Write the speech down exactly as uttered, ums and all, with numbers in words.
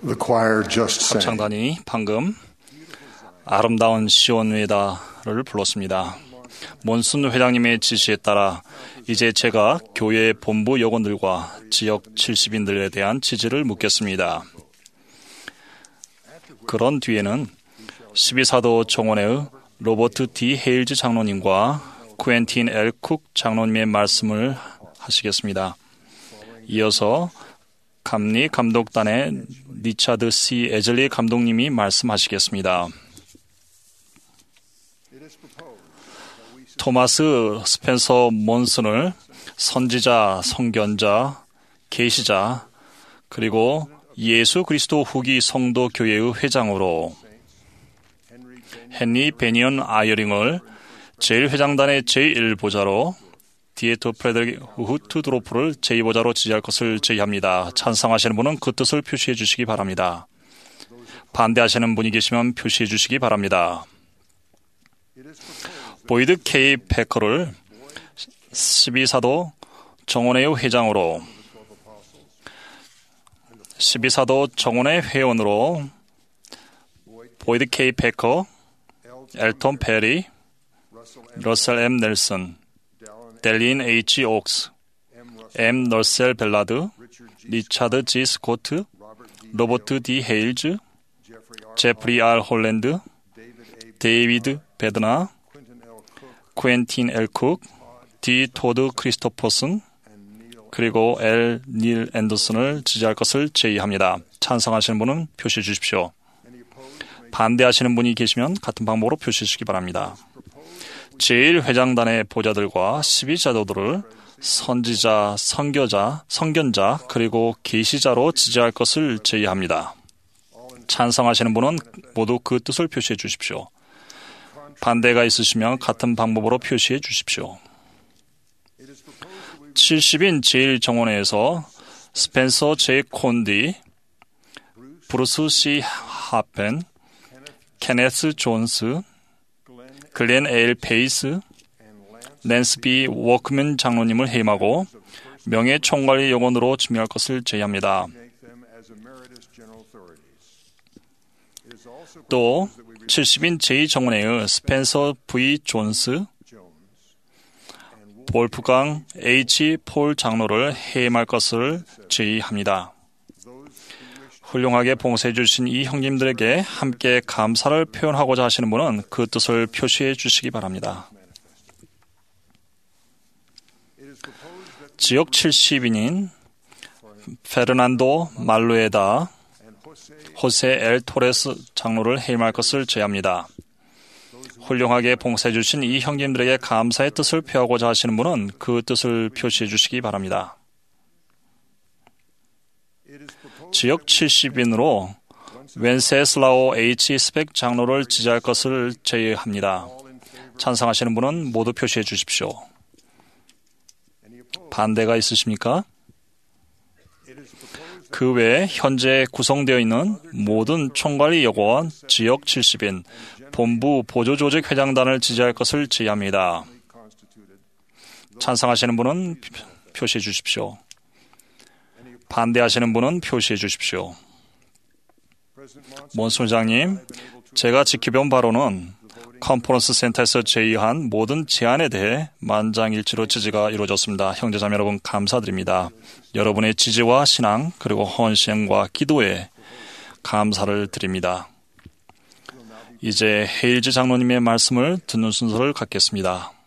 The choir just sang. 합창단이 방금 아름다운 시온 외다를 불렀습니다. 몬슨 회장님의 지시에 따라 이제 제가 교회 본부 여건들과 지역 칠십인들에 대한 지지를 묻겠습니다. 그런 뒤에는 십이사도 정원회의 로버트 D. 헤일즈 장로님과 쿠엔틴 L. 쿡 장로님의 말씀을 하시겠습니다. 이어서 감리 감독단의 리차드 C. 에즐리 감독님이 말씀하시겠습니다. 토마스 스펜서 몬슨을 선지자, 선견자, 계시자, 그리고 예수 그리스도 후기 성도 교회의 회장으로, 헨리 베니언 아이어링을 제일 회장단의 제일 보자로, 디에토 프레드릭 후트드로프를 제이 보자로 지지할 것을 제의합니다. 찬성하시는 분은 그 뜻을 표시해 주시기 바랍니다. 반대하시는 분이 계시면 표시해 주시기 바랍니다. 보이드 K. 패커를 십이사도 정원회의 회장으로, 십이사도 정원회 회원으로 보이드 K. 패커, 엘톤 페리, 러셀 M. 넬슨, 델린 H. 옥스, M. 러셀 벨라드, 리차드 G. 스코트, 로버트 D. 헤일즈, 제프리 R. 홀랜드, 데이비드 베드나, 쿠엔틴 L. 쿡, D. 토드 크리스토퍼슨, 그리고 L. 닐 앤더슨을 지지할 것을 제의합니다. 찬성하시는 분은 표시해 주십시오. 반대하시는 분이 계시면 같은 방법으로 표시해 주시기 바랍니다. 제일 회장단의 보좌들과 십이자도들을 선지자, 선교자, 선견자, 그리고 계시자로 지지할 것을 제의합니다. 찬성하시는 분은 모두 그 뜻을 표시해 주십시오. 반대가 있으시면 같은 방법으로 표시해 주십시오. 칠십인 제일 정원회에서 스펜서 J. 콘디, 브루스 C. 하펜, 케네스 존스, 글렌 L. 페이스, 랜스 B. 워크맨 장로님을 해임하고 명예총괄위 요건으로 지명할 것을 제의합니다. 또 칠십인 제이 정원회의 스펜서 V. 존스, 볼프강 H. 폴 장로를 해임할 것을 제의합니다. 훌륭하게 봉사해 주신 이 형님들에게 함께 감사를 표현하고자 하시는 분은 그 뜻을 표시해 주시기 바랍니다. 지역 칠십인인 페르난도 말루에다, 호세 엘 토레스 장로를 해임할 것을 제의합니다. 훌륭하게 봉사해 주신 이 형님들에게 감사의 뜻을 표하고자 하시는 분은 그 뜻을 표시해 주시기 바랍니다. 지역 칠십인으로 웬세슬라오 H. 스펙 장로를 지지할 것을 제의합니다. 찬성하시는 분은 모두 표시해 주십시오. 반대가 있으십니까? 그 외에 현재 구성되어 있는 모든 총괄위 여고원 지역 칠십인 본부 보조조직 회장단을 지지할 것을 제의합니다. 찬성하시는 분은 표시해 주십시오. 반대하시는 분은 표시해 주십시오. 몬슨 회장님, 제가 지켜본 바로는 컨퍼런스 센터에서 제의한 모든 제안에 대해 만장일치로 지지가 이루어졌습니다. 형제자매 여러분 감사드립니다. 여러분의 지지와 신앙 그리고 헌신과 기도에 감사를 드립니다. 이제 헤일즈 장로님의 말씀을 듣는 순서를 갖겠습니다.